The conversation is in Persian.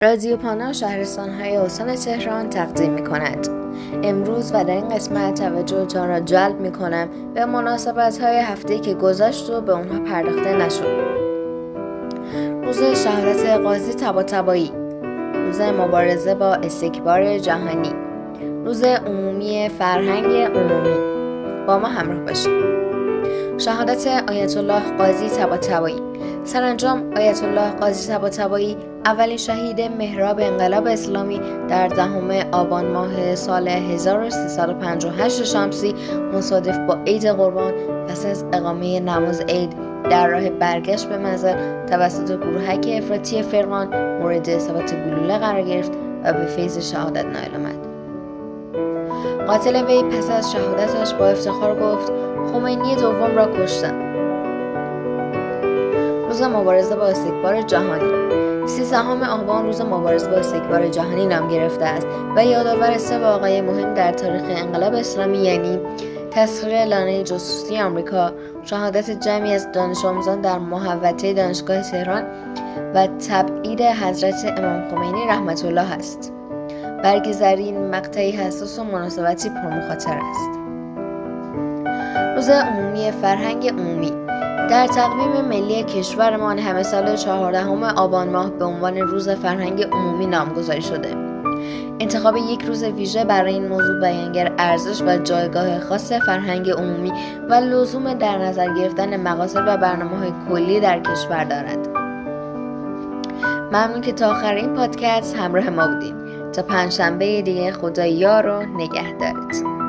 رادیو پانا شهرستان‌های استان تهران تقدیم می‌کند. امروز و در این قسمت توجهتان را جلب می‌کنم به مناسبت‌های هفته‌ای که گذشت و به اونها پرداخته نشد. روز شهادت قاضی طباطبایی، روز مبارزه با استکبار جهانی، روز عمومی فرهنگ عمومی. با ما همراه باشید. شهادت آیت الله قاضی طباطبایی. سرانجام آیت الله قاضی طباطبایی اولین شهید محراب انقلاب اسلامی در 10 آبان ماه سال 1358 شمسی مصادف با عید قربان پس از اقامه نماز عید در راه برگشت به منزل توسط گروهک افراطی فرقان مورد اصابت گلوله قرار گرفت و به فیض شهادت نائل آمد. قاتل وی پس از شهادتش با افتخار گفت خمینی دوم را کشتم. روز مبارزه با استکبار جهانی. 13 آبان روز مبارزه با استکبار جهانی نام گرفته است و یادآور 3 واقعه مهم در تاریخ انقلاب اسلامی، یعنی تسخیر لانه جاسوسی آمریکا، شهادت جمعی از دانش آموزان در محوطه دانشگاه تهران و تبعید حضرت امام خمینی رحمت الله است. برگزیدن مقطعی حساس و مناسبتی پرمخاطره است. روز عمومی فرهنگ عمومی. در تقویم ملی کشورمان همه سال 14 آبان ماه به عنوان روز فرهنگ عمومی نامگذاری شده. انتخاب یک روز ویژه برای این موضوع بیانگر ارزش و جایگاه خاص فرهنگ عمومی و لزوم در نظر گرفتن مقاصد و برنامه‌های کلی در کشور دارد. ممنون که تا آخر این پادکست همراه ما بودیم. تا پنجشنبه دیگه خدا یار و نگهدارت.